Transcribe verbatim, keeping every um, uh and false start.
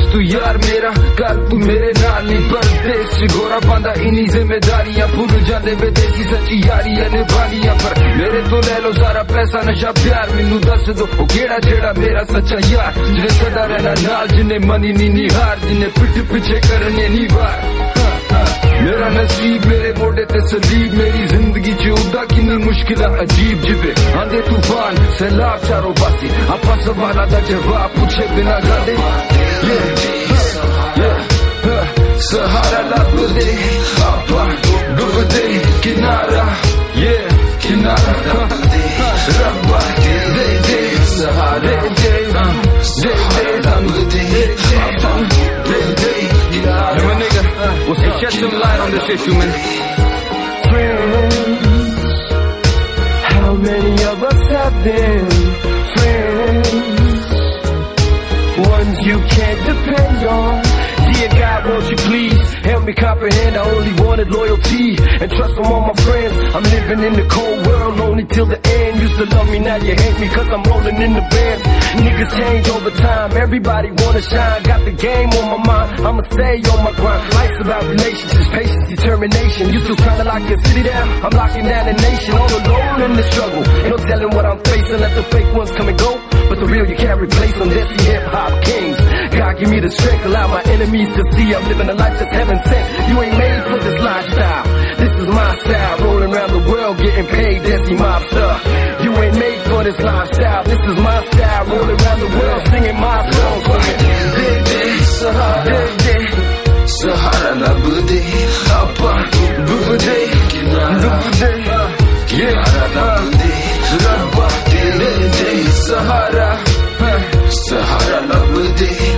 तू यार मेरा कर तू मेरे नाल नहीं परदेस च गोरा पांदा इन्नी जिम्मेदारियां भुल जांदे विदेशी सच्ची यारियां निभानियां पर मेरे तो ले लो सारा पैसा नशा प्यार मैनू दस दो ओ केड़ा जेड़ा मेरा सच्चा यार जिन्हें सदा रहना नाल जिन्हें मनी नी नी हार जिन्हें पिठ पिछे करने नी वार मेरा नसीब मेरे मोड़े ते सलीब मेरी जिंदगी च उदा किन्नी मुश्किल अजीब जिवे आंदे तूफान सैलाब चारों पासे आपा सवाला दा जवाब पूछे बिना गादे सहारा लब दे आपा डूब दे किनारा ये किनारा रब्बा दे दे सहारे दे दे दे लब दे आपा दे दे किनारा my nigga what's up shed some light on this issue man friends how many of us have been friends ones you can't depend on. Dear God, won't you please help me comprehend? I only wanted loyalty and trust from all my friends. I'm living in the cold world, lonely till the end. Used to love me, now you hate me cause I'm rolling in the bands. Niggas change over time, everybody wanna shine. Got the game on my mind, I'ma stay on my grind. Life's about relationships, patience, determination. You still trying to lock your city down? I'm locking down the nation, all alone in the struggle. Ain't no telling what I'm facing, let the fake ones come and go. But the real you can't replace them, that's the hip-hop kings. God give me the strength, allow my enemies to see I'm living a life that's heaven sent. You ain't made for this lifestyle, this is my style. Rolling around the world getting paid, that's the mob stuff. You ain't made for this lifestyle, this is my style. Rolling around the world singing my songs. Day day, Sahara, day Sahara lab day, Appa, Bubu day, Dubu day, Kinara lab day, Rabba day day, Sahara, Sahara lab day.